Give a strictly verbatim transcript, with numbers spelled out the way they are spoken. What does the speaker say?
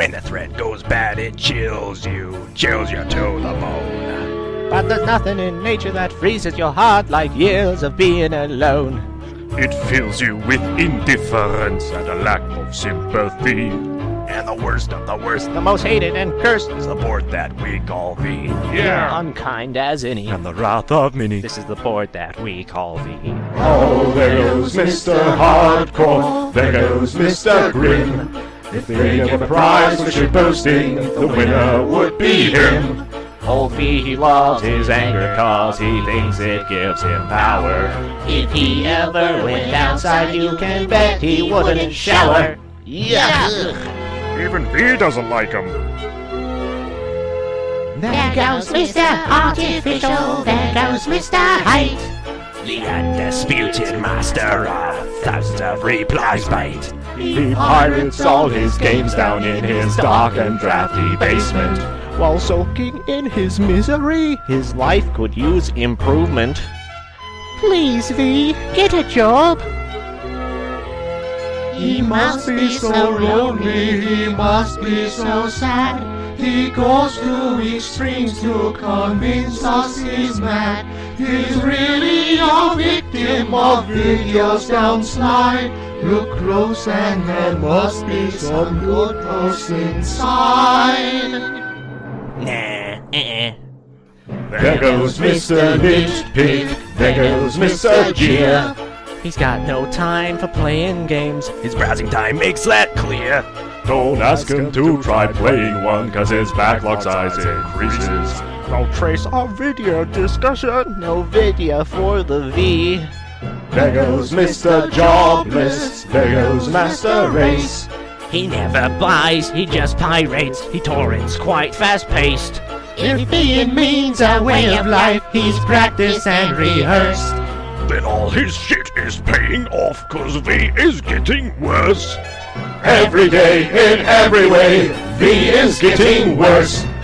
When the threat goes bad, it chills you, chills you to the bone. But there's nothing in nature that freezes your heart like years of being alone. It fills you with indifference and a lack of sympathy. And the worst of the worst, The most hated and cursed is the board that we call V. Yeah. unkind as any. And the wrath of many. This is the board that we call V. Oh, there goes Mister Hardcore, there goes Mister Grim. If they give a prize for shitposting, the winner would be him. Old V, he loves his anger cause he thinks it gives him power. If he ever went outside, you can bet he wouldn't shower. Yeah. Even V doesn't like him. There goes Mister Artificial, there goes Mister Height. The undisputed master of thousands of replies bait. He pirates all his games down in his dark and drafty basement. While soaking in his misery, his life could use improvement. Please, V, get a job. He must be so lonely, he must be so sad. He goes to extremes to convince us he's mad. He's really a victim of videos downslide. Look close and there must be some good posts inside. Nah, uh-uh. There goes Mister Nitpick, there goes Mister Jeer. He's got no time for playing games. His browsing time makes that clear. Don't ask him to try playing one, cause his backlog size increases. No trace of video discussion. No video for the V. There goes Mister Jobless, there goes Master Race. He never buys, he just pirates. He torrents quite fast-paced. If being means a way of life, he's practiced and rehearsed. Then all his shit is paying off, cause V is getting worse. Every day, in every way, V is getting worse.